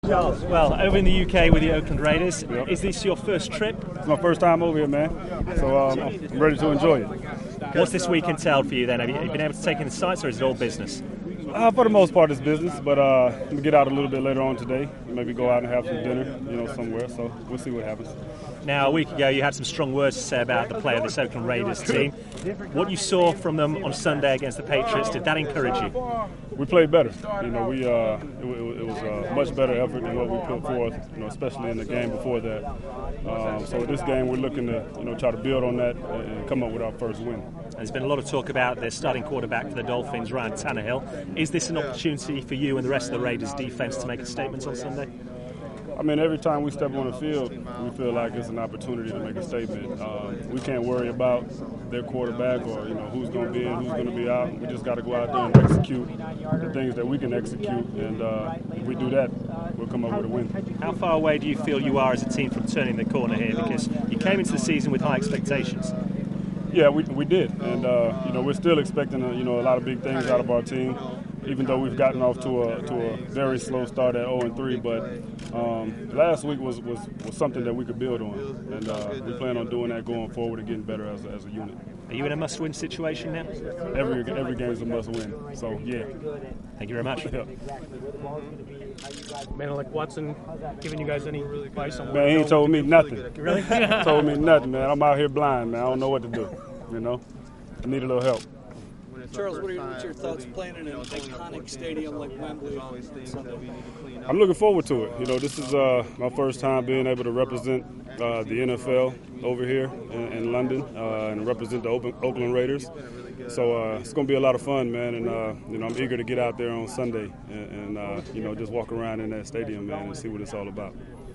Charles, well, over in the UK with the Oakland Raiders, Yep. is this your first trip? It's my first time over here, man. So I'm ready to enjoy it. What's this week entailed for you then? Have you been able to take in the sights, or is it all business? For the most part, it's business, but I'm gonna get out a little bit later on today. Maybe go out and have some dinner, somewhere. So we'll see what happens. Now, a week ago, you had some strong words to say about the play of this Oakland Raiders team. What you saw from them on Sunday against the Patriots, did that encourage you? We played better. It was a much better effort than what we put forth, especially in the game before that. So this game, we're looking to, try to build on that and come up with our first win. There's been a lot of talk about their starting quarterback for the Dolphins, Ryan Tannehill. Is this an opportunity for you and the rest of the Raiders defense to make a statement on Sunday? I mean, every time we step on the field, we feel like it's an opportunity to make a statement. We can't worry about their quarterback or who's going to be in, who's going to be out. We just got to go out there and execute the things that we can execute, and if we do that, we'll come up with a win. How far away do you feel you are as a team from turning the corner here? Because you came into the season with high expectations. Yeah, we did, and we're still expecting a lot of big things out of our team. Even though we've gotten off to a very slow start at 0-3, but last week was something that we could build on, and we plan on doing that going forward and getting better as a unit. Are you in a must-win situation now? Every game is a must-win, so yeah. Thank you very much. Yeah. Man, like Watson giving you guys any advice on Man, he ain't told me nothing. Really? Told me nothing, man. I'm out here blind, man. I don't know what to do. I need a little help. Charles, what's your thoughts playing in an iconic stadium like Wembley on Sunday? I'm looking forward to it. This is my first time being able to represent the NFL over here in London and represent the Oakland Raiders. So it's going to be a lot of fun, man. And I'm eager to get out there on Sunday and just walk around in that stadium, man, and see what it's all about.